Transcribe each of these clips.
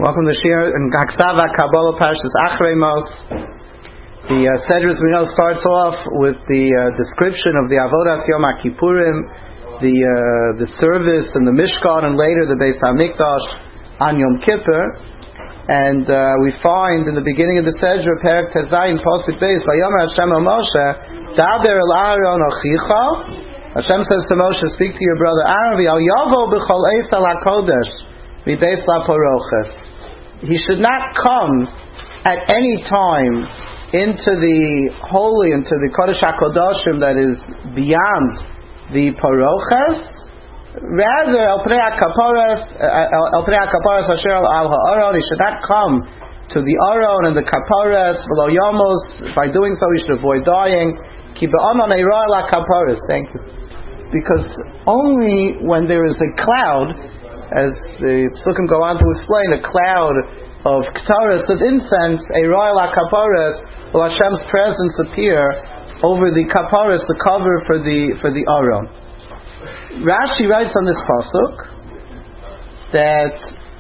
Welcome to Shir and Haksava Kabbalah Parshas Achrei Mos. The Seder, as we know, starts off with the description of the Avodas Yom HaKippurim, the service and the Mishkan, and later the Beis HaMikdash on Yom Kippur. And we find in the beginning of the Seder, Perek Tezayin, Pasuk Beis, Vayomer Hashem el Moshe, Daber el Aaron Achicha. Hashem says to Moshe, speak to your brother Aaron, V'al Yavo b'chol Eis al HaKodesh. He should not come at any time into the holy, into the Kodesh HaKodashim that is beyond the Paroches. Rather, El Pnei HaKaparas Asher Al HaAron, he should not come to the Aron and the Kaparas, V'lo Yomos. By doing so, he should avoid dying. Ki be'anon eirah la Kaparas. Thank you. Because only when there is a cloud, as the Psukim go on to explain, a cloud of ktaras, of incense, a royal kaparas, will Hashem's presence appear over the kaparas, the cover for the Aron. Rashi writes on this pasuk that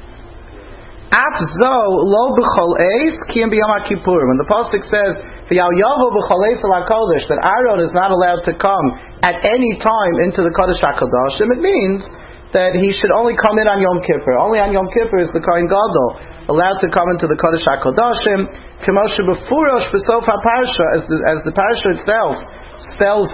Afzo lo b'chol eis kiyam b'yom HaKippurim. When the pasuk says v'yal yavo b'chol eis al HaKodesh, that Aaron is not allowed to come at any time into the Kodesh HaKodashim, it means that he should only come in on Yom Kippur. Only on Yom Kippur is the Kohen Gadol allowed to come into the Kodesh HaKodashim. K'moshe b'furosh b'sof HaParsha, as the Parsha itself spells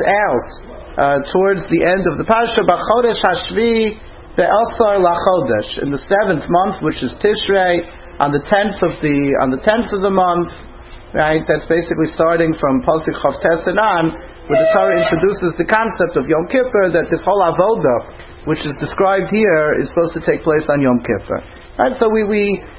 out towards the end of the Parsha, b'chodesh hashvi be'asar lachodesh, in the 7th month, which is Tishrei, on the 10th of the month, right? That's basically starting from Pasuk Chav Tes and on, where the Torah introduces the concept of Yom Kippur, that this whole avodah, which is described here, is supposed to take place on Yom Kippur. Right? So we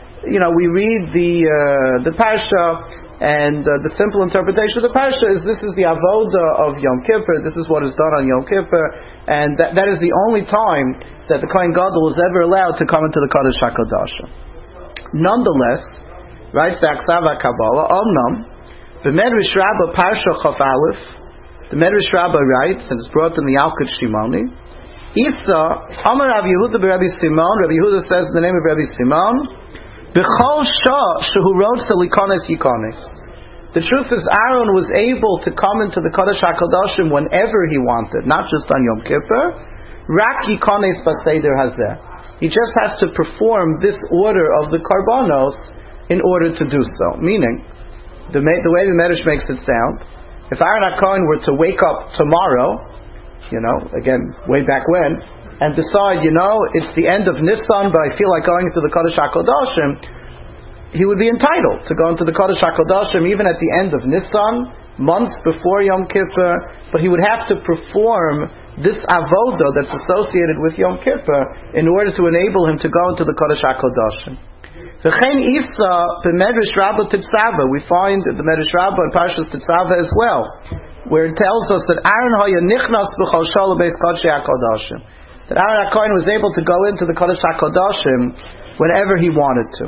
read the Parsha, and the simple interpretation of the Parsha is this is the avodah of Yom Kippur. This is what is done on Yom Kippur, and that is the only time that the Kohen Gadol was ever allowed to come into the Kodesh HaKodashim. Nonetheless, writes the Aksava Kabbalah, Omnam, the Medrash Rabbah Parsha Chaf Aleph, the Medrash Rabbah writes, and it's brought in the Yalkut Shimoni, Isa, Amar Rabbi Yehuda b'Rabbi Simon. Rabbi Yehuda says in the name of Rabbi Simon, B'chol shah shehu rotz likones yikones. The truth is, Aaron was able to come into the Kodesh HaKodashim whenever he wanted, not just on Yom Kippur. Rak yikones b'seder hazeh. He just has to perform this order of the karbanos in order to do so. Meaning, the way the Medrash makes it sound, if Aaron HaKohen were to wake up tomorrow, again, way back when, and decide, it's the end of Nisan, but I feel like going into the Kodesh HaKodashim, he would be entitled to go into the Kodesh HaKodashim even at the end of Nisan, months before Yom Kippur, but he would have to perform this avodah that's associated with Yom Kippur in order to enable him to go into the Kodesh HaKodashim. V'chein Isa b'Medrash Rabbah Tetzaveh, we find the Medrash Rabbah in Parshas Tetzaveh as well, where it tells us that Aaron Haya Nichnas B'chol Shol Beis Kodshei HaKodashim, that Aaron HaKohen was able to go into the Kodesh HaKodashim whenever he wanted to.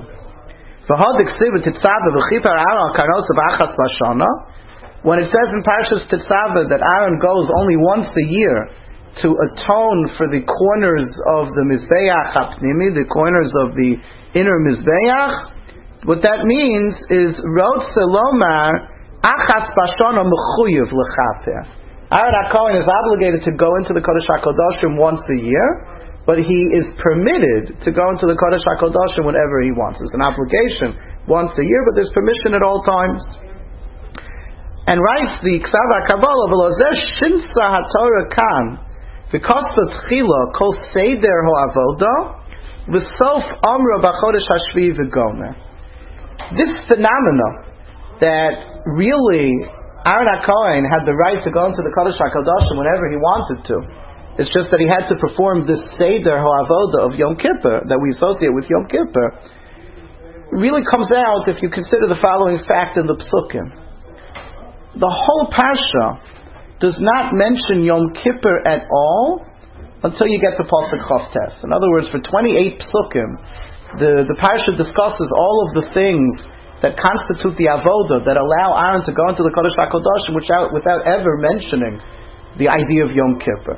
When it says in Parshas Tetzaveh that Aaron goes only once a year to atone for the corners of the Mizbeach HaPnimi, the corners of the inner Mizbeach, what that means is Rotze Lomar Achas Bashana Mechuyev Lechaper. Aaron HaKohen is obligated to go into the Kodesh HaKodashim once a year, but he is permitted to go into the Kodesh HaKodashim whenever he wants. It's an obligation once a year, but there's permission at all times. And writes the Ksava Kabbalah, V'lozeh Shinsa HaTorah Kan, V'kos B'tchila Kol Seder Ho'avodah, V'sof Amra B'chodesh HaShvi V'gomer. This phenomenon that really Aaron HaKohen had the right to go into the Kodesh HaKodashim whenever he wanted to. It's just that he had to perform this Seder HaAvodah of Yom Kippur that we associate with Yom Kippur. Really comes out if you consider the following fact in the Psukim. The whole Parsha does not mention Yom Kippur at all until you get to Pasuk Chav Tes. In other words, for 28 Psukim, the Parsha discusses all of the things that constitute the avodah that allow Aaron to go into the Kodesh HaKodashim without ever mentioning the idea of Yom Kippur.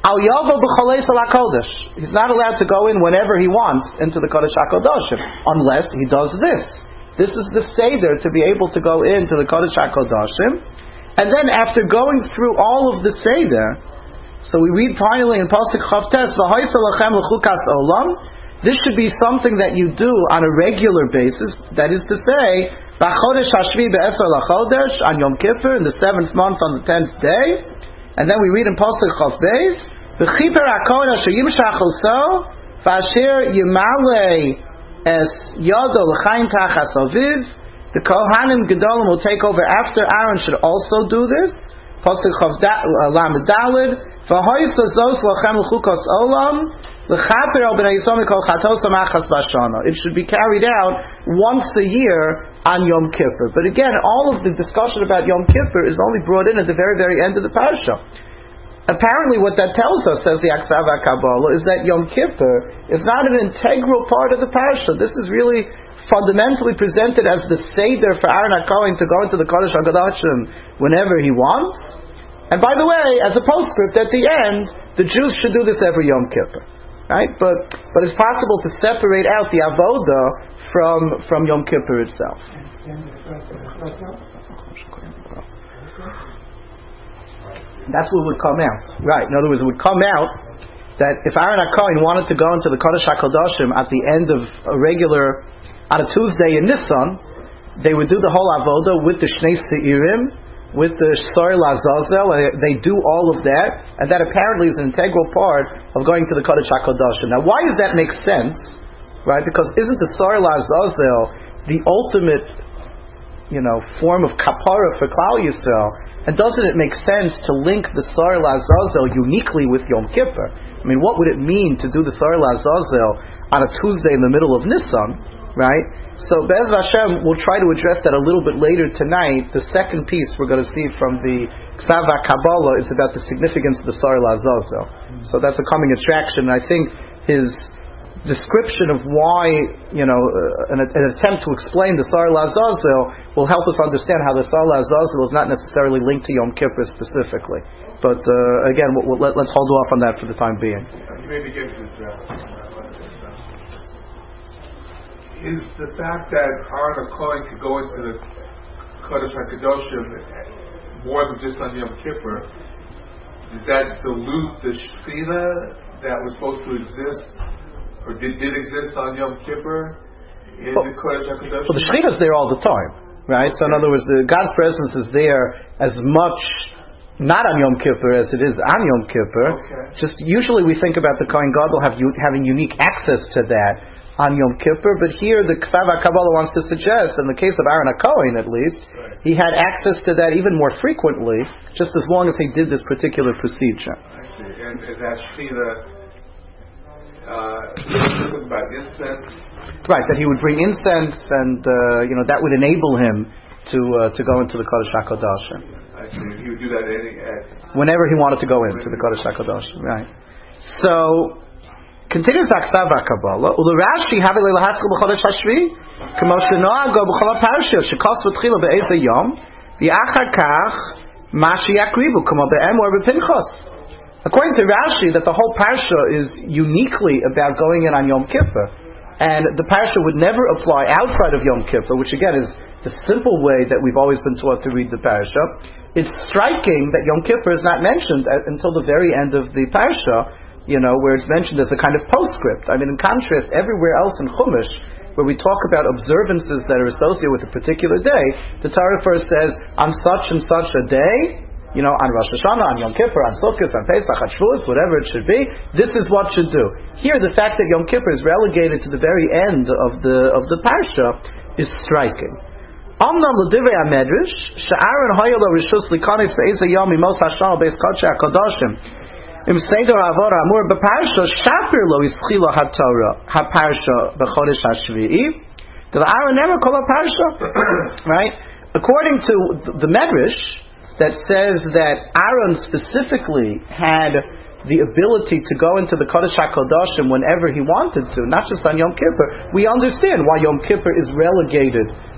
Al Yavo b'Cholei Sal HaKodesh. He's not allowed to go in whenever he wants into the Kodesh HaKodashim, unless he does this. This is the Seder to be able to go into the Kodesh HaKodashim. And then after going through all of the Seder, so we read finally in Pasuk Chavtes, V'hoisa lachem l'chukas olam. This should be something that you do on a regular basis. That is to say, B'chodesh hashvi be'esar lachodesh, on Yom Kippur, in the 7th month on the 10th day. And then we read in Pasuk Chavtes, V'chiper HaKohen asher yimshach oso, v'asher yimale es yado l'chaim tachas aviv. The Kohanim Gedolim will take over after Aaron should also do this. Pasuk Chav Lamed Daled. It should be carried out once a year on Yom Kippur. But again, all of the discussion about Yom Kippur is only brought in at the very, very end of the parasha. Apparently what that tells us, says the Aksava Kabbalah, is that Yom Kippur is not an integral part of the parasha. This is really fundamentally presented as the Seder for Aaron HaKohen to go into the Kodesh HaKodashim whenever he wants. And by the way, as a postscript at the end, the Jews should do this every Yom Kippur, right? But it's possible to separate out the avoda from Yom Kippur itself. That's what would come out, right? In other words, it would come out that if Aaron HaKohen wanted to go into the Kodesh HaKodashim at the end of on a Tuesday in Nisan, they would do the whole avoda with the Shnei Seirim, with the Sor Lazazel, and they do all of that, and that apparently is an integral part of going to the Kodesh HaKodashim. Now, why does that make sense? Right? Because isn't the Sor Lazazel the ultimate, form of kapara for Klal Yisrael? And doesn't it make sense to link the Sor Lazazel uniquely with Yom Kippur? I mean, what would it mean to do the Sor Lazazel on a Tuesday in the middle of Nisan? Right? So Be'ez Hashem, we'll try to address that a little bit later tonight. The second piece we're going to see from the Ksava Kabbalah is about the significance of the Sor Lazazel. So that's a coming attraction. I think his description of why, an attempt to explain the Sor Lazazel will help us understand how the Sor Lazazel is not necessarily linked to Yom Kippur specifically. But again, let's hold off on that for the time being. You may begin this. Is the fact that Aaron HaKohen could go into the Kodesh HaKadoshim more than just on Yom Kippur, does that dilute the Shechina that was supposed to exist, or did exist on Yom Kippur in the Kodesh HaKadoshim? Well, the Shechina is there all the time, right? Okay. So in other words, God's presence is there as much not on Yom Kippur as it is on Yom Kippur. Okay. Just usually we think about the Kohen Gadol having unique access to that on Yom Kippur, but here the Ksava Kabbalah wants to suggest, in the case of Aaron HaKohen at least, right, he had access to that even more frequently, just as long as he did this particular procedure. I see. And that Shechina, about incense? Right, that he would bring incense, and that would enable him to go into the Kodesh HaKodashim. I see. He would do that whenever he wanted to go into the Kodesh HaKodashim. Right. So continues Aksava Kabbalah. Ulurashi have leilahaskel b'chodesh hashvi, k'mo shenoah go b'chol ha'parshiyot shekos v'tchila be'ez hayom, v'achar kach ma sheyakribu k'mo be'emor b'pinchos. According to Rashi, that the whole parsha is uniquely about going in on Yom Kippur, and the parsha would never apply outside of Yom Kippur, which again is the simple way that we've always been taught to read the parsha. It's striking that Yom Kippur is not mentioned until the very end of the parsha, where it's mentioned as a kind of postscript. I mean, in contrast, everywhere else in Chumash, where we talk about observances that are associated with a particular day, the Torah first says, on such and such a day, on Rosh Hashanah, on Yom Kippur, on Sukkot, on Pesach, on Shavuos, whatever it should be, this is what should do. Here, the fact that Yom Kippur is relegated to the very end of the parsha is striking. Amnam l'divrei HaMedrash, she'Aaron hayalo rishus likanis be'ez hayom imos Hashanah be'ez kodesh HaKodashim, Im Seder Avor Amur B'Parsha Shapir Lo Ischila HaTorah HaParsha B'Chodesh HaShvi'i To the Aaron never call a Parsha. Right? According to the Medrash that says that Aaron specifically had the ability to go into the Kodesh HaKodashim whenever he wanted to, not just on Yom Kippur, we understand why Yom Kippur is relegated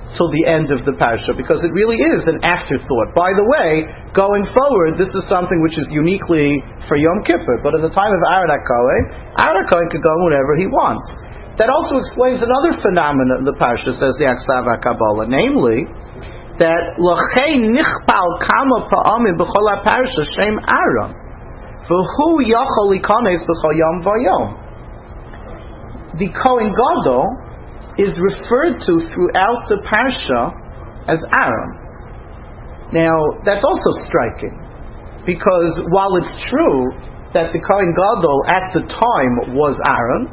till the end of the parsha, because it really is an afterthought. By the way, going forward, this is something which is uniquely for Yom Kippur, but at the time of Aaron HaKohen could go whenever he wants. That also explains another phenomenon in the parsha, says the Aksav HaKabbalah, namely that L'chein nichpal kama pa'amim b'chol ha'parsha shem Aaron v'hu yachol likanes b'chol yom v'yom. The Kohen Gadol is referred to throughout the parsha as Aaron. Now, that's also striking, because while it's true that the Kohen Gadol at the time was Aaron,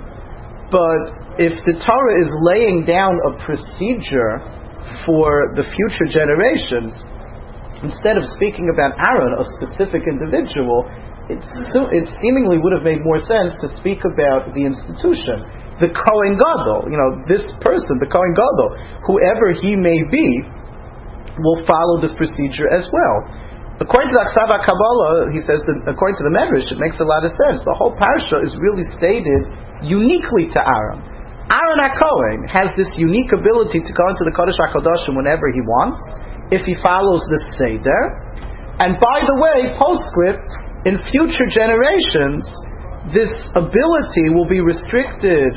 but if the Torah is laying down a procedure for the future generations, instead of speaking about Aaron, a specific individual, it seemingly would have made more sense to speak about the institution. The Kohen Gadol, this person, the Kohen Gadol, whoever he may be, will follow this procedure as well. According to the Aksav HaKabbalah, he says that according to the Medrash, it makes a lot of sense. The whole parsha is really stated uniquely to Aaron. Aaron HaKohen has this unique ability to go into the Kodesh HaKadoshim whenever he wants, if he follows this Seder. And by the way, postscript, in future generations, this ability will be restricted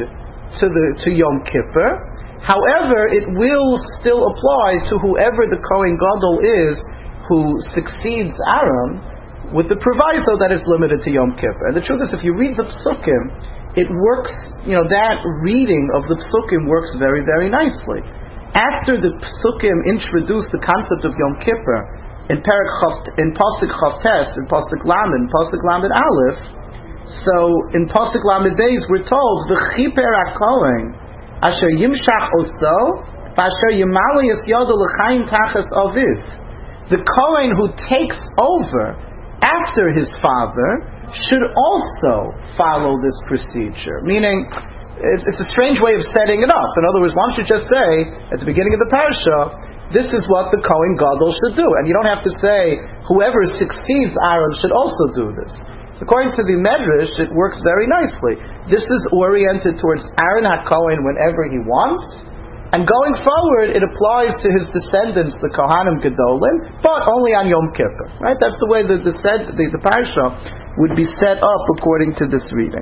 to Yom Kippur. However, it will still apply to whoever the Kohen Gadol is who succeeds Aaron, with the proviso that is limited to Yom Kippur. And the truth is, if you read the Psukim, it works, that reading of the Psukim works very, very nicely. After the Psukim introduce the concept of Yom Kippur, in Pasuk Chavtes, in Pasuk Lamed Aleph, so in Pasuk Lamed Beis we're told, V'chiper HaKohen asher yimshach oso v'asher yimali es yodo l'chaim tachas aviv. The Kohen who takes over after his father should also follow this procedure. Meaning, it's a strange way of setting it up. In other words, one should just say, at the beginning of the parasha, this is what the Kohen Gadol should do. And you don't have to say, whoever succeeds Aaron should also do this. So according to the Medrash, it works very nicely. This is oriented towards Aaron HaKohen whenever he wants, and going forward, it applies to his descendants, the Kohanim Gedolim, but only on Yom Kippur. Right? That's the way the parasha would be set up according to this reading.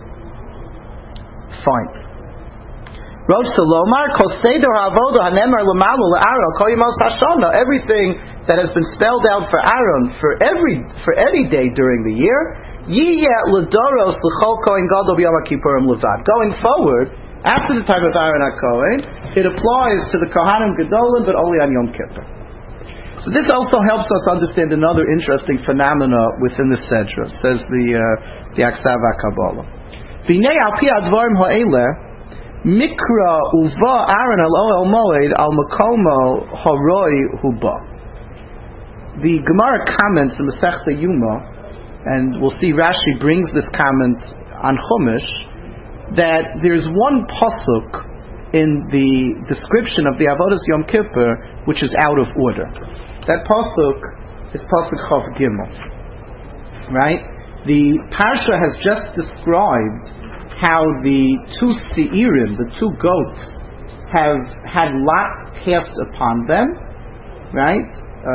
Fine. Rosh Salomar, Kol Seder HaAvodah HaNemar L'Malu L'Aaron Kol Yemos HaShana. Everything that has been spelled out for Aaron for any day during the year, Yiyeh L'Doros L'Chol Kohen Gadol B'Yom HaKippurim Levad. Going forward, after the time of Aaron HaKohen, it applies to the Kohanim Gedolim, but only on Yom Kippur. So this also helps us understand another interesting phenomena within the Sedra, says the Aksav HaKabbalah. V'nei al pi advarim ha'eleh, mikra uva Aaron al Ohel Moed al makomo haroi huba. The Gemara comments in Masechta Yuma, and we'll see Rashi brings this comment on Chumash, that there's one pasuk in the description of the Avodas Yom Kippur which is out of order. That pasuk is pasuk Chav Gimel. Right? The parsha has just described how the two seirim, the two goats, have had lots cast upon them. Right?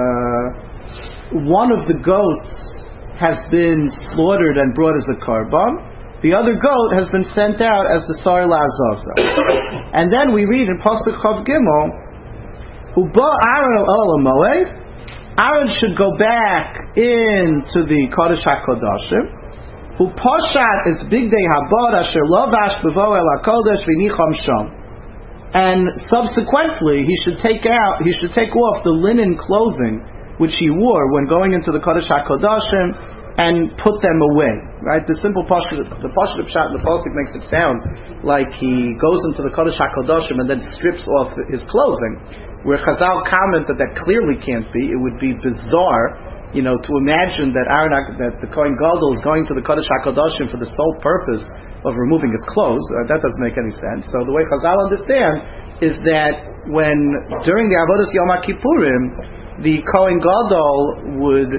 One of the goats has been slaughtered and brought as a korban. The other goat has been sent out as the Sar La'azaza. And then we read in Pasuk Chav Gimel, Uba Aaron al Moed, Aaron should go back into the Kodesh HaKodashim, Hu Poshat is Big Day Habad Asher Lovash Bevo El HaKodesh V'nicham Sham. And subsequently, he should take off the linen clothing which he wore when going into the Kodesh HaKodashim, and put them away, right? The simple Pasuk Pshat in the Pasuk makes it sound like he goes into the Kodesh HaKadoshim and then strips off his clothing, where Chazal comment that clearly can't be. It would be bizarre, to imagine that the Kohen Gadol is going to the Kodesh HaKadoshim for the sole purpose of removing his clothes. That doesn't make any sense. So the way Chazal understand is that when, during the Avodas Yom HaKippurim, the Kohen Gadol would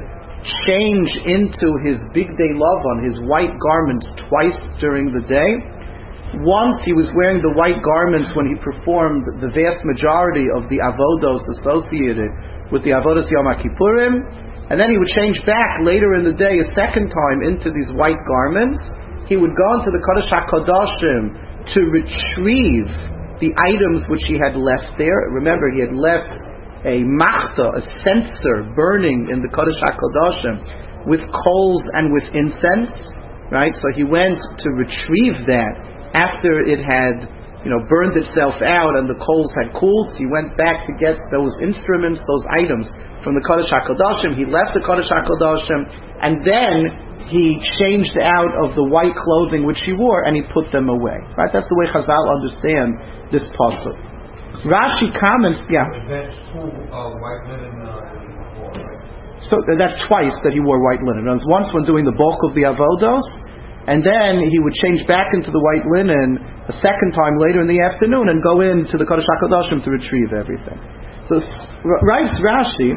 change into his big day lavan, his white garments, twice during the day, Once he was wearing the white garments when he performed the vast majority of the avodos associated with the avodos Yom Kippurim, and then he would change back later in the day a second time into these white garments. He would go into the Kodesh HaKadoshim to retrieve the items which he had left there. Remember, he had left a machta, a censer, burning in the Kodesh HaKadoshim with coals and with incense, right? So he went to retrieve that after it had, burned itself out and the coals had cooled. So he went back to get those instruments, those items from the Kodesh HaKadoshim. He left the Kodesh HaKadoshim, and then he changed out of the white clothing which he wore and he put them away. Right? That's the way Chazal understand this pasuk. Rashi comments, yeah. That's two white linen before, right? So that's twice that he wore white linen. Once when doing the bulk of the avodos, and then he would change back into the white linen a second time later in the afternoon and go into the Kodesh HaKadoshim to retrieve everything. So writes Rashi,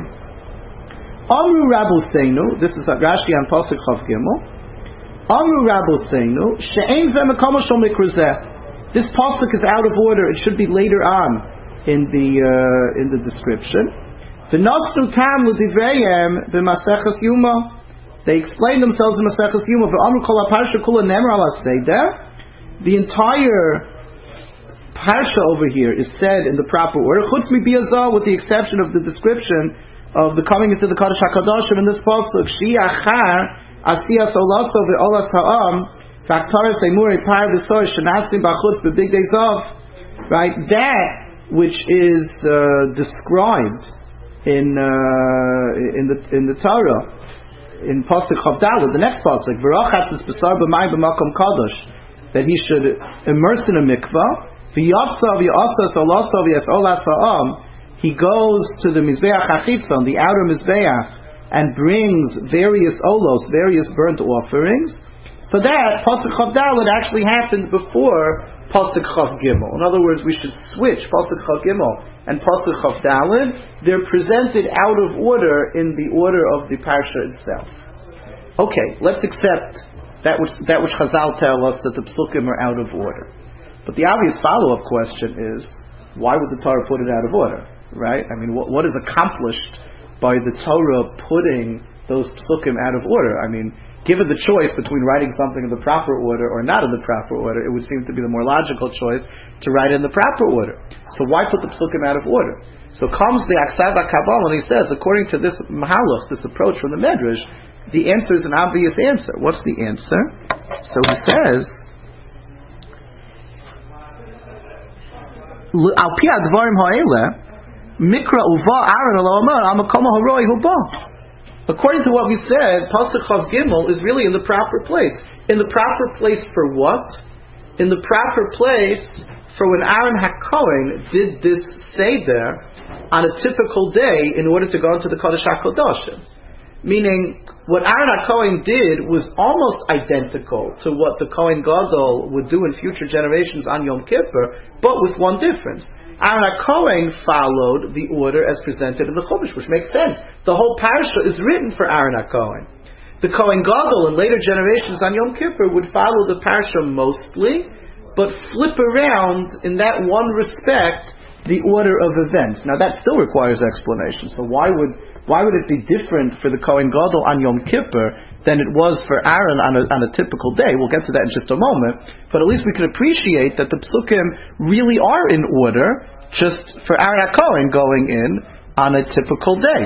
Amru Rabbeinu, this is Rashi on Pasuk Chav Gimel, Amru Rabbeinu, she'ein zeh mekom shel mikra zeh. This pasuk is out of order. It should be later on in the description. V'nosnu tam l'divrayim b'maseches Yuma. They explain themselves in Maseches Yuma. V'amru kol ha'parsha kula nemer ala seder. The entire parsha over here is said in the proper order. Chutz mibiazah, with the exception of the description of the coming into the Kodesh HaKadoshim in this pasuk. Shi achar asiyas olaso ve'olas ha'am v'aktaras emurei par v'sor shenasim b'chutz b'bigdei zav. Right, that which is described in the Torah. In Pasuk Chavdalad, the next Pasuk, V'rachatz b'sar b'mayim b'makom kadosh, that he should immerse in a mikvah. V'yatsa v'yasa solasa v'yasolas ha'am, he goes to the Mizbeach HaChitzon, the outer Mizbeach, and brings various olos, various burnt offerings. So that Pasuk Chavdalad actually happened before Pasuk Chav Gimel. In other words, we should switch Pasuk Chav Gimel and Pasuk Chav Daled. They're presented out of order in the order of the parsha itself. Okay, let's accept that which Chazal tell us, that the psukim are out of order. But the obvious follow-up question is, why would the Torah put it out of order? Right? I mean, what is accomplished by the Torah putting those psukim out of order? I mean, given the choice between writing something in the proper order or not in the proper order, it would seem to be the more logical choice to write it in the proper order. So why put the psukim out of order? So comes the Aksav HaKabbalah and he says, according to this mahalach, this approach from the Medrash, the answer is an obvious answer. What's the answer? So he says, Al pi advarim ha'eleh, mikra uva Aaron alo amar al makom haroi hu ba. According to what we said, Pasuk Chav Gimel is really in the proper place. In the proper place for what? In the proper place for when Aaron HaKohen did this Seder on a typical day in order to go into the Kodesh HaKadoshim. Meaning, what Aaron HaKohen did was almost identical to what the Kohen Gadol would do in future generations on Yom Kippur, but with one difference. Aaron HaKohen followed the order as presented in the Chumash, which makes sense. The whole parsha is written for Aaron HaKohen. The Kohen Gadol in later generations on Yom Kippur would follow the parsha mostly, but flip around in that one respect the order of events. Now that still requires explanation. So why would it be different for the Kohen Gadol on Yom Kippur than it was for Aaron on a typical day? We'll get to that in just a moment. But at least we can appreciate that the psukim really are in order, just for Aaron HaKohen going in on a typical day.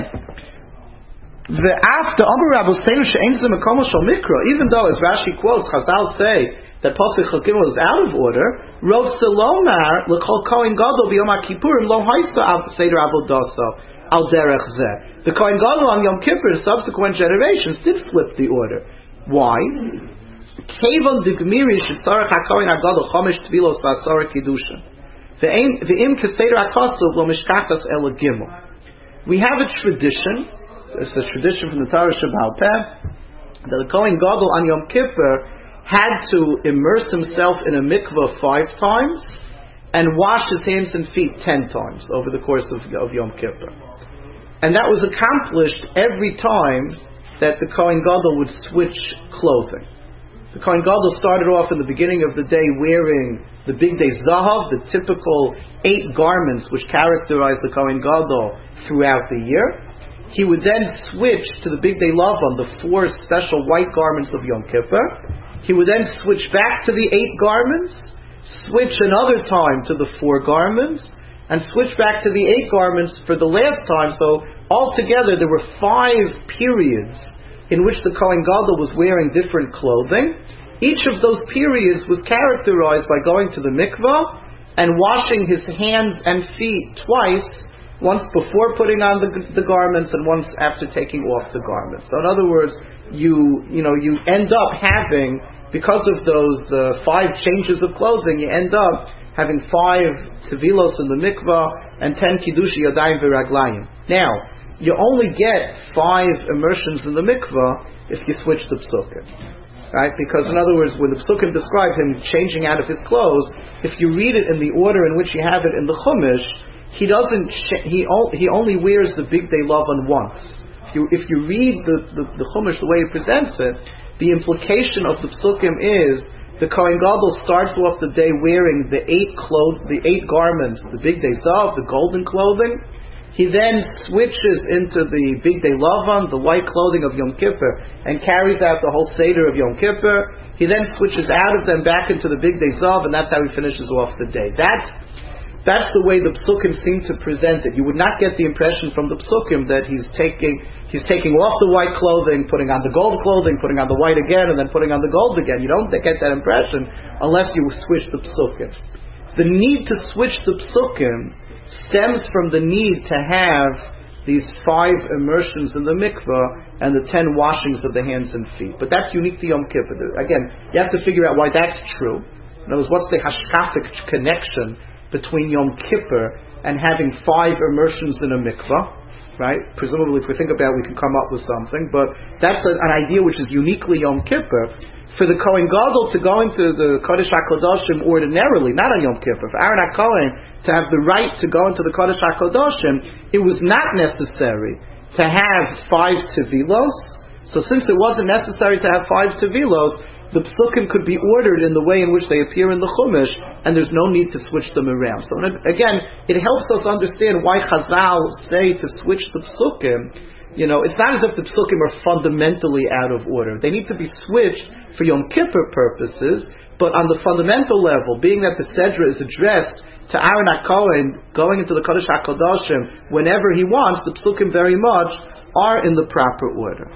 Even though, as Rashi quotes, Chazal say that Pasuk Chav Gimel is out of order, Rov Selomar l'chol Kohen Gadol b'Yom HaKippurim lo haista al Seder Avodaso al derech zeh. The Kohen Gadol on Yom Kippur, subsequent generations, did flip the order. Why? Kevon d'gmiri shetzarech HaKohen HaGadol chomesh tvilos v'asara kiddushin v'im keseder HaKosov lo mishkachas el Gimel. We have a tradition. It's a tradition from the Torah Shebaal Peh that the Kohen Gadol on Yom Kippur had to immerse himself in a mikvah 5 times and wash his hands and feet 10 times over the course of Yom Kippur. And that was accomplished every time that the Kohen Gadol would switch clothing. The Kohen Gadol started off in the beginning of the day wearing the Big Day Zahav, the typical 8 garments which characterize the Kohen Gadol throughout the year. He would then switch to the Big Day Lavan, the 4 special white garments of Yom Kippur. He would then switch back to the 8 garments, switch another time to the 4 garments, and switch back to the 8 garments for the last time. So altogether there were 5 periods in which the Kohen Gadol was wearing different clothing. Each of those periods was characterized by going to the mikvah and washing his hands and feet twice, once before putting on the garments and once after taking off the garments. So in other words, you end up having, because of those 5 changes of clothing, you end up having 5 tevilos in the mikvah and 10 kiddushi yadayim v'raglayim. Now, you only get 5 immersions in the mikvah if you switch the psukim. Right? Because in other words, when the psukim describe him changing out of his clothes, if you read it in the order in which you have it in the Chumash, he only wears the Big Day Lavan once. If you read the Chumash the way he presents it, the implication of the psukim is the Kohen Gadol starts off the day wearing the 8 garments, the Big Day Zav, the golden clothing. He then switches into the Big Day Lavan, the white clothing of Yom Kippur, and carries out the whole Seder of Yom Kippur. He then switches out of them back into the Big Day Zav, and that's how he finishes off the day. That's the way the psukim seem to present it. You would not get the impression from the psukim that he's taking off the white clothing, putting on the gold clothing, putting on the white again, and then putting on the gold again. You don't get that impression unless you switch the psukim. The need to switch the psukim stems from the need to have these 5 immersions in the mikvah and the 10 washings of the hands and feet. But that's unique to Yom Kippur. Again, you have to figure out why that's true. In other words, what's the hashkafic connection between Yom Kippur and having 5 immersions in a mikvah, right? Presumably, if we think about it, we can come up with something, but that's an idea which is uniquely Yom Kippur. For the Kohen Gadol to go into the Kodesh HaKadoshim ordinarily, not on Yom Kippur, for Aaron HaKohen to have the right to go into the Kodesh HaKadoshim, it was not necessary to have 5 tevilos. So since it wasn't necessary to have 5 tevilos, the psukim could be ordered in the way in which they appear in the Chumash, and there's no need to switch them around. So again, it helps us understand why Chazal say to switch the psukim. It's not as if the psukim are fundamentally out of order. They need to be switched for Yom Kippur purposes, but on the fundamental level, being that the Sedra is addressed to Aaron HaKohen going into the Kodesh HaKadoshim whenever he wants, the psukim very much are in the proper order.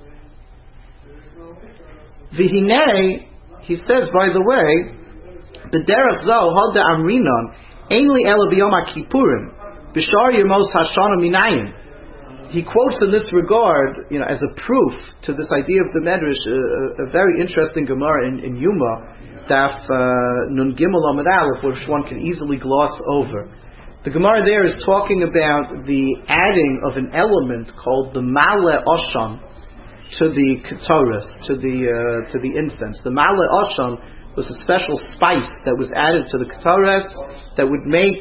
V'hinei, he says, by the way, b'derech zo hoda amrinon ainli ela b'yom HaKippurim b'shar yemos hashana minayim. He quotes in this regard, as a proof to this idea of the Medrash, a very interesting Gemara in Yuma, Daf Nun Gimel Amud Aleph, which one can easily gloss over. The Gemara there is talking about the adding of an element called the Male Oshan to the Ketoros, to the incense. The Male Oshan was a special spice that was added to the Ketoros that would make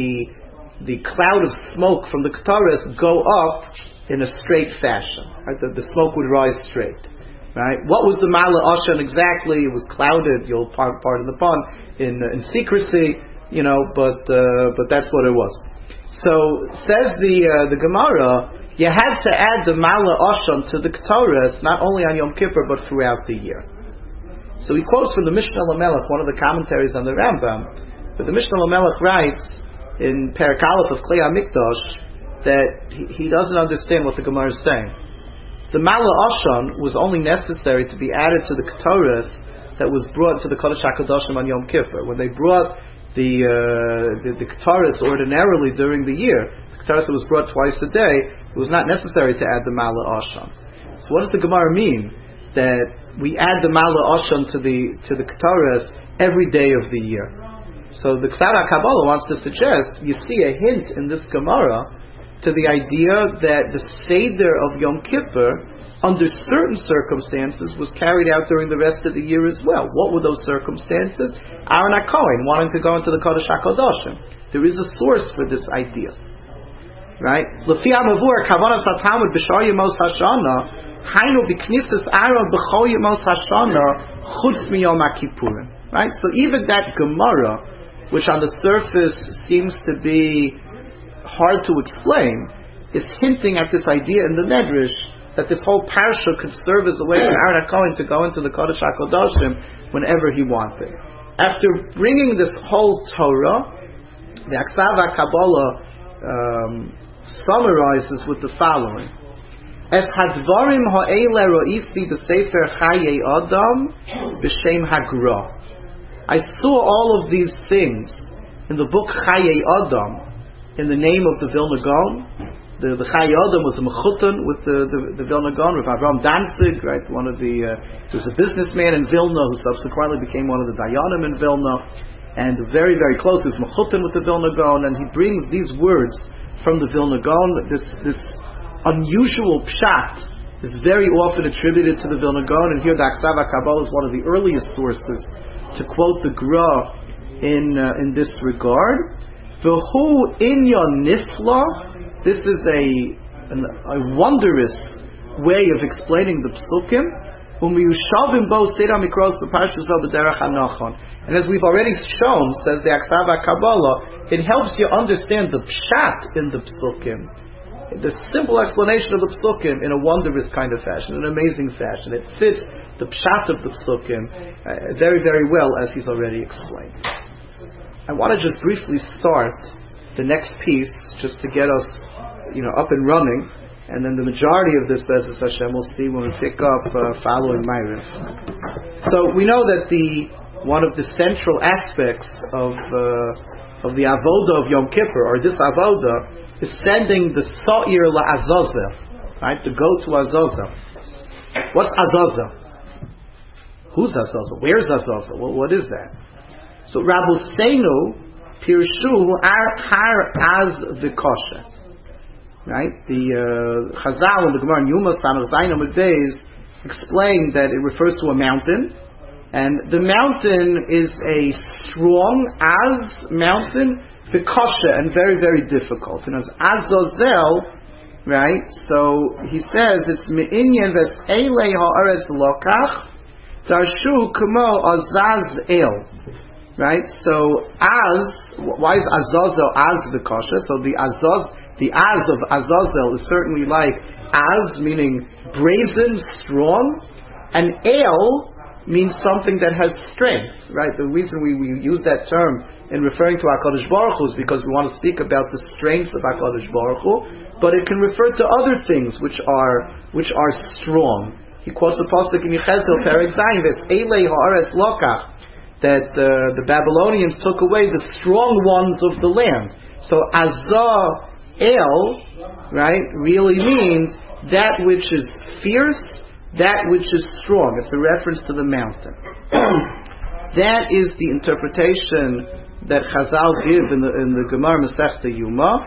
the cloud of smoke from the Ketoros go up in a straight fashion. Right? The smoke would rise straight. Right? What was the Ma'ala Oshan exactly? It was clouded, you'll pardon the pun, in secrecy, but that's what it was. So says the Gemara, you had to add the Ma'ala Oshan to the Ketoros not only on Yom Kippur but throughout the year. So he quotes from the Mishnah Lamelech, one of the commentaries on the Rambam, but the Mishnah Lamelech writes in Perek Aleph of Klei HaMikdash that he doesn't understand what the Gemara is saying. The Ma'ala Oshan was only necessary to be added to the Ketoros that was brought to the Kodesh HaKadoshim on Yom Kippur. When they brought the Ketoros ordinarily during the year, the Ketoros that was brought twice a day, it was not necessary to add the Ma'ala Oshan. So what does the Gemara mean? That we add the Ma'ala Oshan to the Ketoros every day of the year. So the Ksar HaKabbalah wants to suggest, you see a hint in this Gemara to the idea that the Seder of Yom Kippur, under certain circumstances, was carried out during the rest of the year as well. What were those circumstances? Aaron HaKohen wanting to go into the Kodesh HaKadoshim. There is a source for this idea. Right? Lefi HaMavur, Kavanas HaTalmud B'shar Yemos HaShana, Hainu B'knisas Aaron B'chol Yemos HaShana, chutz miyom HaKippurim. Right? So even that Gemara, which on the surface seems to be hard to explain, is hinting at this idea in the Medrash that this whole parsha could serve as a way for Aaron HaKohen to go into the Kodesh HaKodashim whenever he wanted. After bringing this whole Torah, the Aksav HaKabbalah summarizes with the following: Es hadvarim ha'ele ro'isi b'sefer Chayei Adam b'shem Hagra. I saw all of these things in the book Chayei Adam in the name of the Vilna Gaon. The Chayei Adam was a mechutan with the Vilna Gaon, with Avram Danzig, right? He was a businessman in Vilna who subsequently became one of the Dayanim in Vilna, and very, very close. He was mechutan with the Vilna Gaon, and he brings these words from the Vilna Gaon. This unusual pshat is very often attributed to the Vilna Gaon, and here the Aksav HaKabbalah is one of the earliest sources to quote the Gra in this regard. V'hu inyan nifla. This is a wondrous way of explaining the psukim. And as we've already shown, says the Aksav HaKabbalah, it helps you understand the pshat in the psukim, the simple explanation of the psukim, in a wondrous kind of fashion, an amazing fashion. It fits the pshat of the psukim very, very well, as he's already explained. I want to just briefly start the next piece, just to get us, up and running, and then the majority of this, Be'ezus Hashem, we'll see when we pick up following Ma'ariv. So we know that one of the central aspects of the avoda of Yom Kippur, or this avoda, is sending the Sa'ir la'Azazel, right? To go to Azazel. What's Azazel? Who's Azazel? Where's Azazel? What is that? So Rabbeinu Pirshu Har Az V'Kosher. Right? The Chazal and the Gemara in Yuma Samach Zayin Amud Beis explain that it refers to a mountain, and the mountain is a strong Az mountain, V'Kosher, and very, very difficult. And as Azazel, right? So he says it's Me'inyan Ves Eilei Ha'aretz Lokach Darshu Kamo Azaz El. Right? So why is Azazel Az V'Kosher? So the Az of Azazel is certainly like Az, meaning brazen, strong, and El means something that has strength. Right? The reason we use that term in referring to HaKadosh Baruch Hu is because we want to speak about the strength of HaKadosh Baruch Hu, but it can refer to other things which are strong. He quotes the pasuk in Yechezel Perek Zayin, Ves Eilei Ha'aretz Lokach, that the Babylonians took away the strong ones of the land. So Azael, right, really means that which is fierce, that which is strong. It's a reference to the mountain. That is the interpretation that Chazal give in the Gemara Masechta Yuma.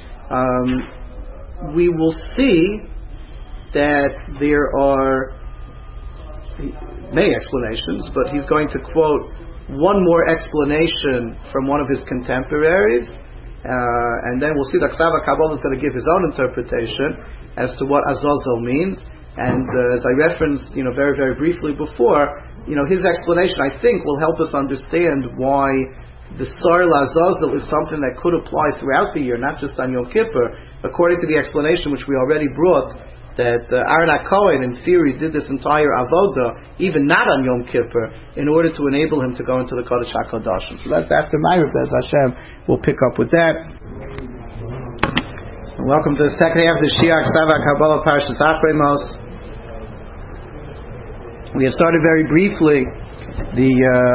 We will see that there are many explanations, but he's going to quote one more explanation from one of his contemporaries, and then we'll see that Aksav HaKabbalah is going to give his own interpretation as to what Azazel means. And as I referenced, very, very briefly before, his explanation, I think, will help us understand why the Sar L'Azazel is something that could apply throughout the year, not just on Yom Kippur, according to the explanation which we already brought, that Aaron HaKohen, in theory, did this entire avoda, even not on Yom Kippur, in order to enable him to go into the Kodesh HaKodashim. So that's after Ma'ariv, Be'ez Hashem. We'll pick up with that. And welcome to the second half of the Shir Aksav HaKabbalah Parshas Achrei Mos. We have started very briefly the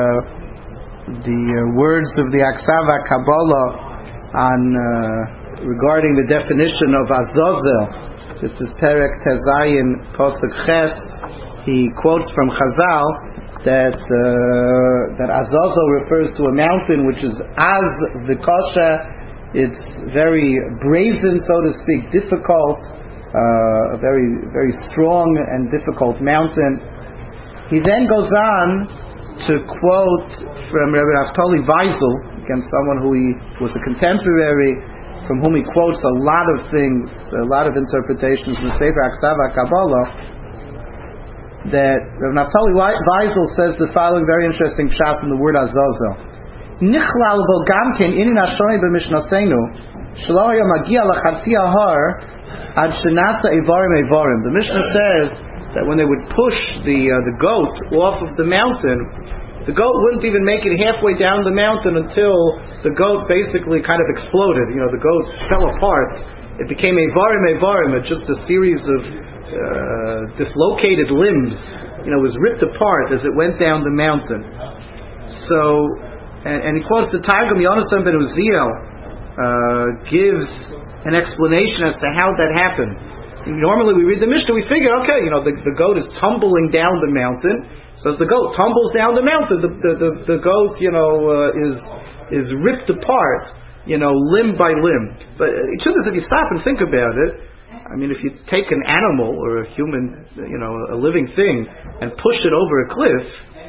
words of the Aksav HaKabbalah on regarding the definition of Azazel. This is Perek Tezayin Pasuk Ches. He quotes from Chazal that Azazel refers to a mountain which is Az V'Kosher. It's very brazen, so to speak, difficult, a very, very strong and difficult mountain. He then goes on to quote from Rabbi Naftali Weisel, again someone who was a contemporary, from whom he quotes a lot of things, a lot of interpretations in the Sefer Aksav HaKabbalah. that Rav Naftali Weisel says the following very interesting pshat from the word azazel. Nichlal bo gamken inin hashonim b'mishnasenu shelo haya magia lachatzi ahar ad shenasa evarim. The Mishnah says that when they would push the goat off of the mountain, the goat wouldn't even make it halfway down the mountain until the goat basically kind of exploded. The goat fell apart. It became evarim, just a series of dislocated limbs. Was ripped apart as it went down the mountain. So, and he quotes the Targum. Yonasan ben Uziel gives an explanation as to how that happened. Normally we read the Mishnah, we figure, okay, the goat is tumbling down the mountain. So as the goat tumbles down the mountain, the goat, is ripped apart, limb by limb. But the truth is, if you stop and think about it, if you take an animal or a human, a living thing, and push it over a cliff,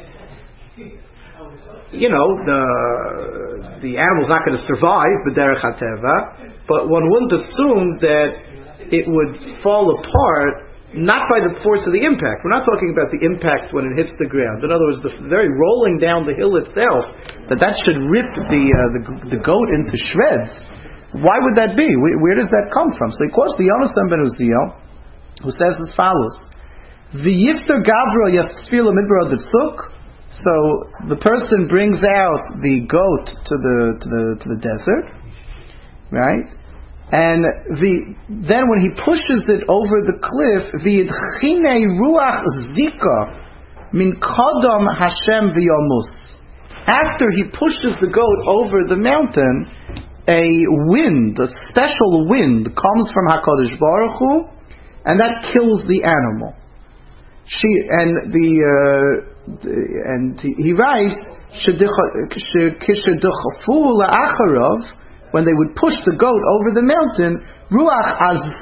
the animal's not going to survive, b'derech hateva, but one wouldn't assume that it would fall apart not by the force of the impact. We're not talking about the impact when it hits the ground. In other words, the very rolling down the hill itself, that should rip the goat into shreds. Why would that be? Where does that come from? So he quotes the Yonasan ben Uziel, who says as follows: V'yifter gavra yasfila midbar d'tzuk. So the person brings out the goat to the desert, right? And then when he pushes it over the cliff, v'yidchine ruach zika min kodom Hashem v'yomus. After he pushes the goat over the mountain, a special wind comes from HaKadosh Baruch Hu, and that kills the animal. He writes, Kisheduchafu la'acharav, when they would push the goat over the mountain, Ruach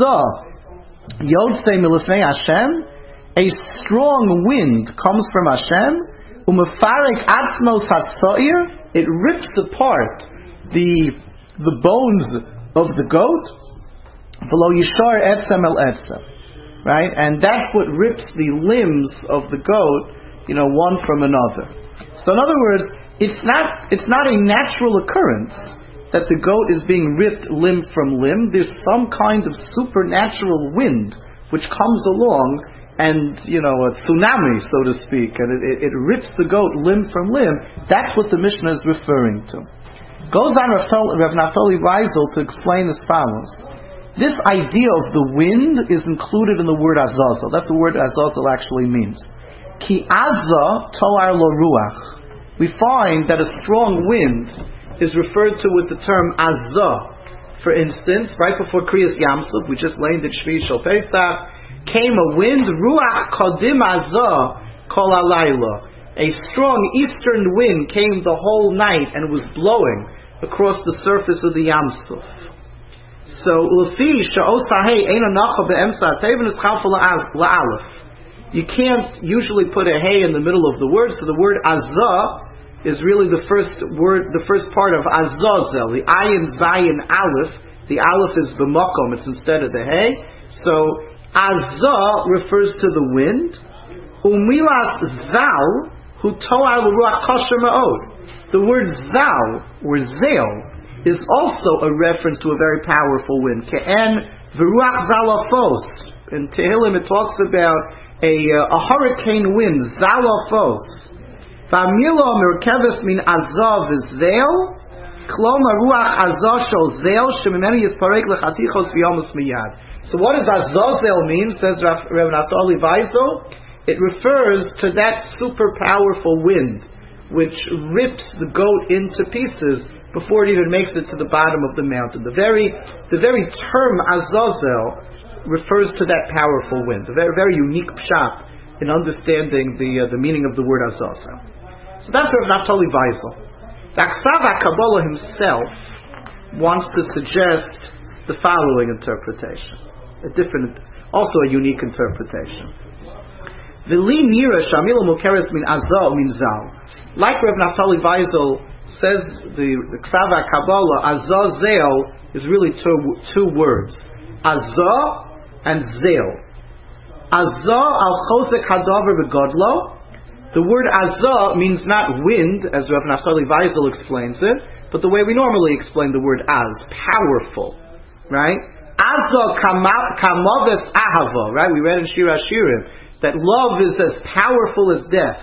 Azza Yodsei Milifnei Hashem, a strong wind comes from Hashem, Umefarek Atzmos HaSoir, it rips apart the bones of the goat, V'lo Yishar Etzem El Etzem, right? And that's what rips the limbs of the goat, one from another. So in other words, it's not a natural occurrence that the goat is being ripped limb from limb. There's some kind of supernatural wind which comes along and, a tsunami, so to speak, and it rips the goat limb from limb. That's what the Mishnah is referring to. Goes on Rav Naftali Weisel to explain as follows. This idea of the wind is included in the word azazel. That's the word azazel actually means. Ki azza toar lo ruach. We find that a strong wind is referred to with the term azza. For instance, right before Kriyas Yamsuf, we just learned that Shvi Shel Pesach, came a wind, ruach kodim azza kol alayla. A strong eastern wind came the whole night and was blowing across the surface of the Yamsuf. So, lefi sha'osahei eina nacha be'emsa teven is chafal la'alef. You can't usually put a hey in the middle of the word, so the word azza is really the first word, the first part of azazel. The ayin zayin aleph, the aleph is b'makom, it's instead of the hey. So azza refers to the wind. Umilas zal hu to'al ruach kosher ma'od. The word zal or zel is also a reference to a very powerful wind. Ke'en v'ruach zalafos. In Tehillim it talks about a hurricane wind, zalafos. V'amilo merkeves min azav is zel, kloma ruach azah shel zel, shemimeni yisparek lechatichos v'yomus miyad. So what does azazel mean, says Rav Naftali Weisel? It refers to that super powerful wind which rips the goat into pieces before it even makes it to the bottom of the mountain. The very term azazel refers to that powerful wind. A very, very unique pshat in understanding the meaning of the word azazel. So that's Rav Naftali Weisel. The Aksav HaKabbalah himself wants to suggest the following interpretation. Also a unique interpretation. V'li nira shamila mukeres min azal min zal. Like Rav Naftali Weisel says, the Aksav HaKabbalah, azazel is really two words. Azah and zel. Azah al chosek hadavar begodlo. The word azah means not wind, as Rav Naftali Weisel explains it, but the way we normally explain the word az, powerful, right? Azah kamaves ahava, right? We read in Shir Hashirim that love is as powerful as death.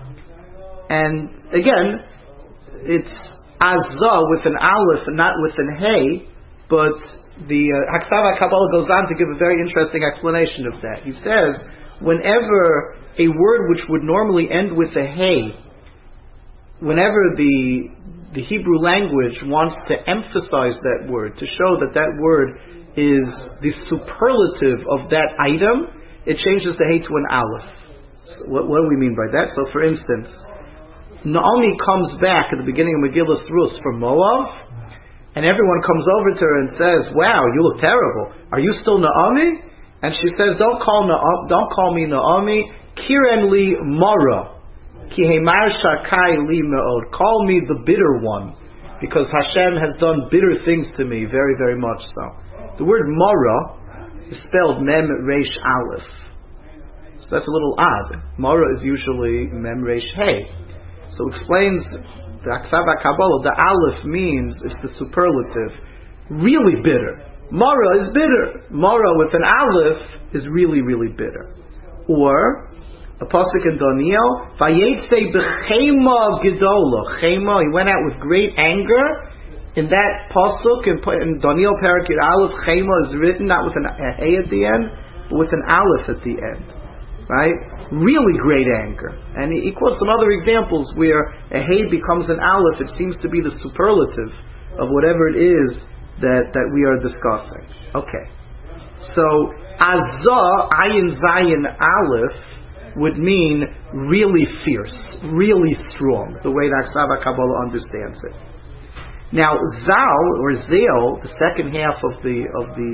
And again, it's azah with an aleph and not with an hey, but the Haksav HaKabbalah goes on to give a very interesting explanation of that. He says, whenever a word which would normally end with a hey, whenever the Hebrew language wants to emphasize that word, to show that that word is the superlative of that item, it changes the hey to an aleph. So what do we mean by that? So for instance, Naomi comes back at the beginning of Megillas Rus from Moab, and everyone comes over to her and says, "Wow, you look terrible. Are you still Naomi?" And she says, "Don't call me Naomi. Kiren li Mara, ki heimar shakai li meod. Call me the bitter one, because Hashem has done bitter things to me, very, very much so." The word Mara is spelled Mem Reish Aleph, so that's a little odd. Mara is usually Mem Reish Hey. So explains the Aksav HaKabbalah, the Aleph means it's the superlative, really bitter. Mara is bitter. Mara with an Aleph is really, really bitter. Or a pasuk in Daniel, Vayetze b'chema gedola. Chema, he went out with great anger. In that pasuk in Daniel Parak Yud Aleph, Chema is written not with a hey at the end, but with an Aleph at the end. Right? Really great anger. And he quotes some other examples where a hey becomes an aleph. It seems to be the superlative of whatever it is that we are discussing. Okay. So, azah, ayin zayin aleph, would mean really fierce, really strong, the way that Aksav HaKabbalah understands it. Now, zal, or zeal, the second half of the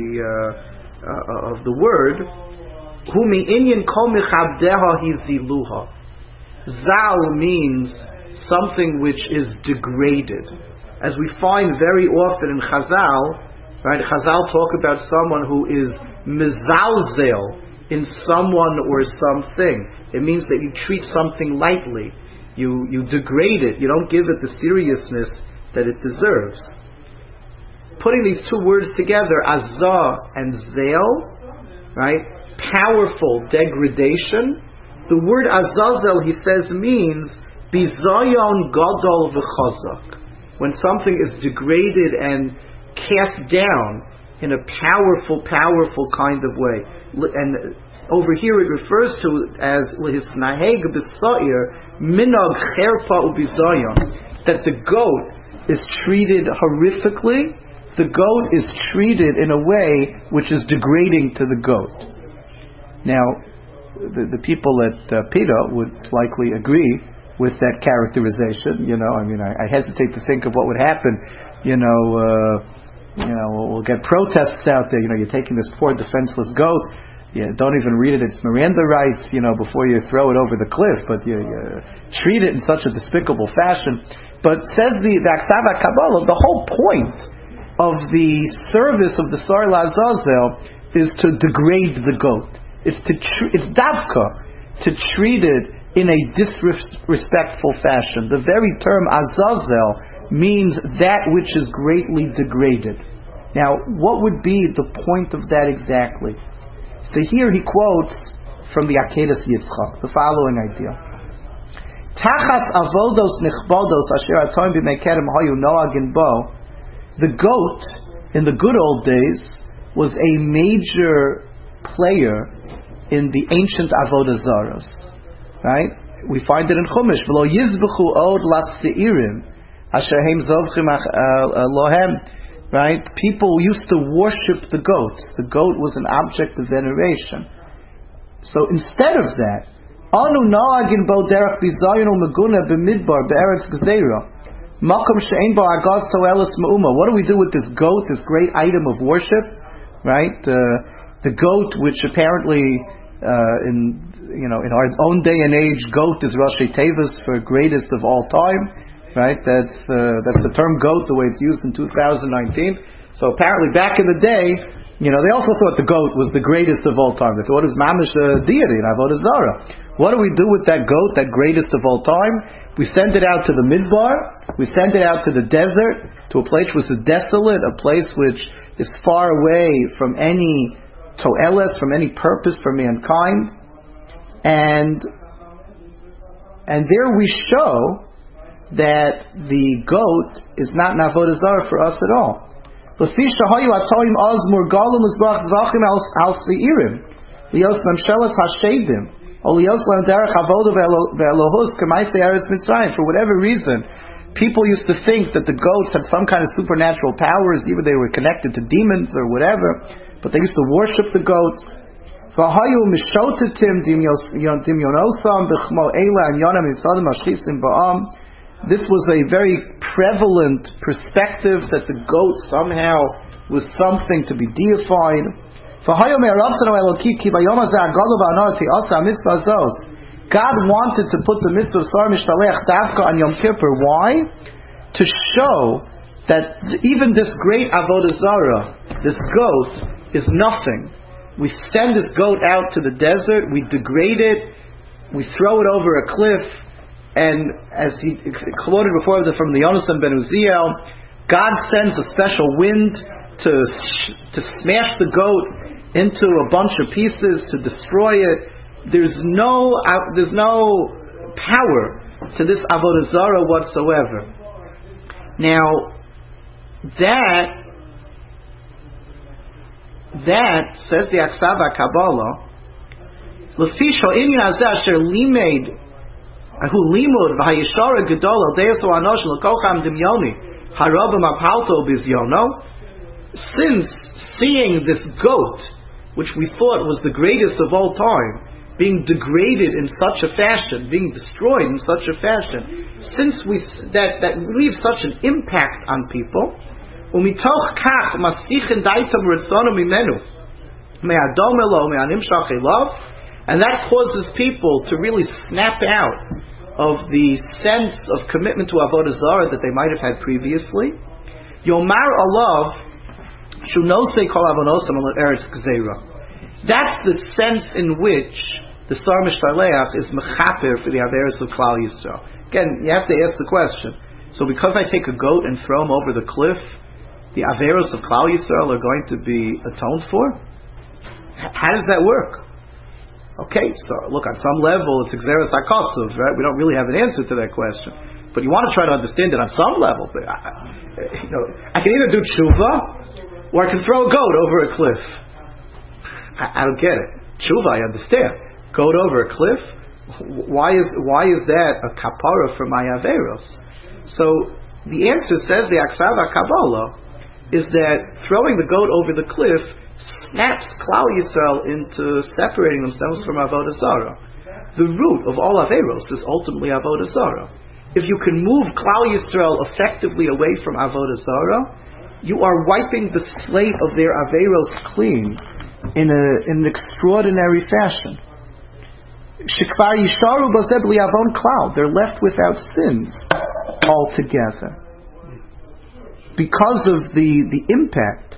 word, Humi inyan kol mechabdeha hiziluha. Zal means something which is degraded. As we find very often in Chazal, right? Chazal talk about someone who is mizalzel in someone or something. It means that you treat something lightly. You degrade it. You don't give it the seriousness that it deserves. Putting these two words together, azah and zeil, right? Powerful degradation. The word azazel, he says, means bizayon gadol v'chazak. When something is degraded and cast down in a powerful kind of way. And over here it refers to as lehisnaheg b'sa'ir minog cherpa ubizayon, that the goat is treated horrifically. The goat is treated in a way which is degrading to the goat. Now, the people at PETA would likely agree with that characterization. I hesitate to think of what would happen. We'll get protests out there. You're taking this poor defenseless goat. You don't even read it. It's Miranda rights. Before you throw it over the cliff, but you treat it in such a despicable fashion. But says the Aksav HaKabbalah, the whole point of the service of the Sar L'Azazel is to degrade the goat. It's davka to treat it in a disrespectful fashion. The very term Azazel means that which is greatly degraded. Now, what would be the point of that exactly? So here he quotes from the Akedas Yitzchak the following idea: Tachas avodos nichbodos asher atoim b'meikerem hayu noagin bo. The goat in the good old days was a major player in the ancient avodah zaros, right? We find it in Chumash. V'lo yizbechu od laseirim asher heim zovchim lohem. Right? People used to worship the goats. The goat was an object of veneration. So instead of that, anu noagin bo derech bizayon u'meguna b'midbar be'eretz gzeira makom she'ein bo agaz toelis ma'uma. What do we do with this goat, this great item of worship? Right? The goat, which apparently in our own day and age, goat is Rashi Tevis for greatest of all time. Right? That's the term goat, the way it's used in 2019. So apparently back in the day, They also thought the goat was the greatest of all time. They thought it was mamish a deity in Avodah Zarah. What do we do with that goat, that greatest of all time? We send it out to the midbar. We send it out to the desert, to a place which is desolate, a place which is far away from any toeles, from any purpose for mankind. And there we show that the goat is not an Avodah Zarah for us at all. Now, the reason why we for whatever reason, people used to think that the goats had some kind of supernatural powers, either they were connected to demons or whatever, but they used to worship the goats. This was a very prevalent perspective that the goat somehow was something to be deified. God wanted to put the mitzvah of Sar Mishtaleach Davka on Yom Kippur. Why? To show that even this great Avodah Zarah, this goat, is nothing. We send this goat out to the desert, we degrade it, we throw it over a cliff, and as he quoted before from the Yonasan ben Uziel, God sends a special wind to smash the goat into a bunch of pieces, to destroy it. There's no power to this Avodah Zarah whatsoever. Now, that says the Aksava Kabbalah, Lefisho Inyan Hazeh Asher Limed Ahu Limud V'Hayishara Gedol Al Deus Anosh L'Kocham Dimyoni Harabim Apalto Bizyono. Since seeing this goat, which we thought was the greatest of all time, being degraded in such a fashion, being destroyed in such a fashion, since that leaves such an impact on people, umitoch kach masichin daitam ritzonu mimenu me'adom elo me'animshach elav, and that causes people to really snap out of the sense of commitment to Avodah Zarah that they might have had previously. Yomar alav shunosei kol avonosam al eretz gzeira. That's the sense in which the Sar Mishtaleach is mechaper for the Averos of Klal Yisrael. Again, you have to ask the question. So because I take a goat and throw him over the cliff, the Averos of Klal Yisrael are going to be atoned for? How does that work? Okay, so look, on some level it's Xeris HaKosov, right? We don't really have an answer to that question. But you want to try to understand it on some level. But I can either do tshuva, or I can throw a goat over a cliff. I don't get it. Tshuva, I understand. Goat over a cliff? Why is that a kapara for my Averos? So the answer, says the Aksava Kabbalah, is that throwing the goat over the cliff snaps Klal Yisrael into separating themselves from Avodah Zarah. The root of all Averos is ultimately Avodah Zarah. If you can move Klal Yisrael effectively away from Avodah Zarah, you are wiping the slate of their Averos clean in an extraordinary fashion. Shekvar Yisharu Bozeh B'li Avon Klal. They're left without sins altogether, because of the impact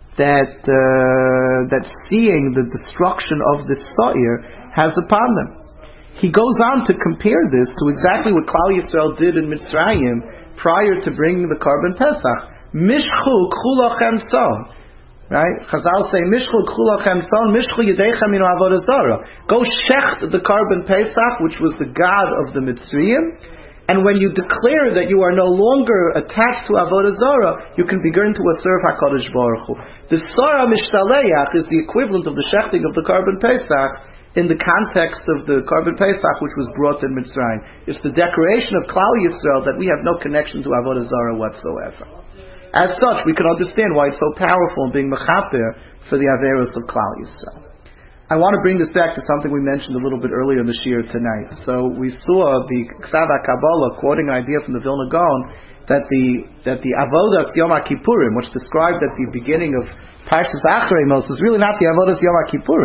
that seeing the destruction of this Sa'ir has upon them. He goes on to compare this to exactly what Klal Yisrael did in Mitzrayim prior to bringing the Karban Pesach. Mishchu K'ulachem Son. Right? Chazal say, Mishchu K'ulachem Son, Mishchu Yedechem Minu Avodah Zarah. Go shecht the Karban Pesach, which was the god of the Mitzrayim. And when you declare that you are no longer attached to Avodah Zarah, you can begin to serve HaKadosh Baruch Hu. The Sar Mishtaleach is the equivalent of the shechting of the Karban Pesach in the context of the Karban Pesach, which was brought in Mitzrayim. It's the declaration of Klal Yisrael that we have no connection to Avodah Zarah whatsoever. As such, we can understand why it's so powerful in being mechaper for the Averos of Klal Yisrael. I want to bring this back to something we mentioned a little bit earlier in the shiur tonight. So we saw the Ksava Kabbalah quoting an idea from the Vilna Gaon that the Avodas Yom HaKippurim, which described at the beginning of Parshas Acharei Mos, is really not the Avodas Yom HaKippurim.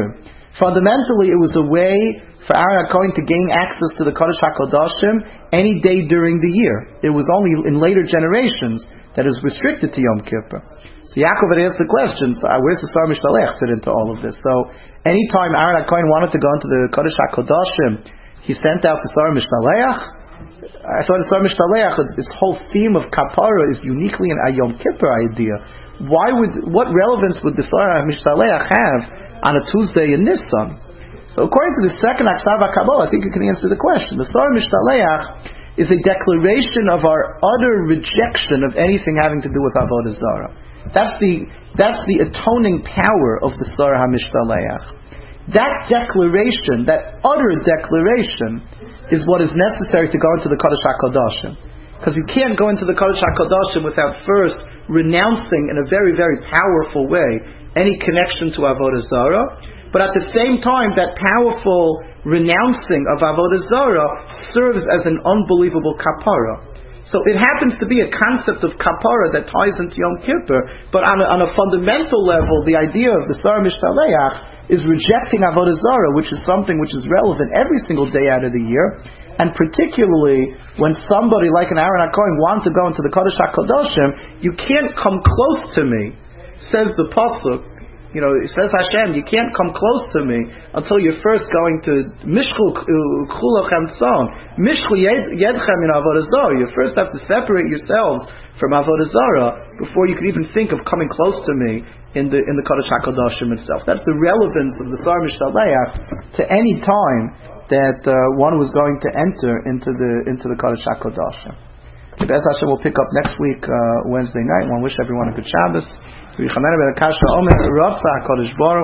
Fundamentally, it was a way for Aaron HaKohen to gain access to the Kodesh HaKodashim any day during the year. It was only in later generations that it was restricted to Yom Kippur. So Yaakov had asked the question, where's the Sar Mishtalech fit into all of this? So anytime Aaron HaKohen wanted to go into the Kodesh HaKodashim, he sent out the Sar Mishtalech. I thought the Sar Mishtalech, its whole theme of Kapara is uniquely an Yom Kippur idea. What relevance would the Sar Mishtalech have on a Tuesday in Nisan? So according to the second Aksava Kabbalah, I think you can answer the question. The Sar Mishtalech is a declaration of our utter rejection of anything having to do with Avodah Zarah. That's the atoning power of the Sar HaMishtalech. That declaration, that utter declaration, is what is necessary to go into the Kodesh HaKodashim. Because you can't go into the Kodesh HaKodashim without first renouncing in a very, very powerful way any connection to Avodah Zarah. But at the same time, that powerful renouncing of Avodah Zarah serves as an unbelievable kapara. So it happens to be a concept of kapara that ties into Yom Kippur, but on a fundamental level, the idea of the Sar Mishtaleach is rejecting Avodah Zarah, which is something which is relevant every single day out of the year, and particularly when somebody like an Aaron HaKohen wants to go into the Kodesh HaKadoshim, you can't come close to me, says the Pasuk. It says Hashem, you can't come close to me until you're first going to Mishchul Chulachem Tzon. Mishchul Yedchem in Avodah Zarah. You first have to separate yourselves from Avodah Zarah before you can even think of coming close to me in the Kodesh HaKadoshim itself. That's the relevance of the Sar Mishtaleach to any time that one was going to enter into the Kodesh HaKadoshim. Be'ez Hashem will pick up next week, Wednesday night. I want to wish everyone a good Shabbos.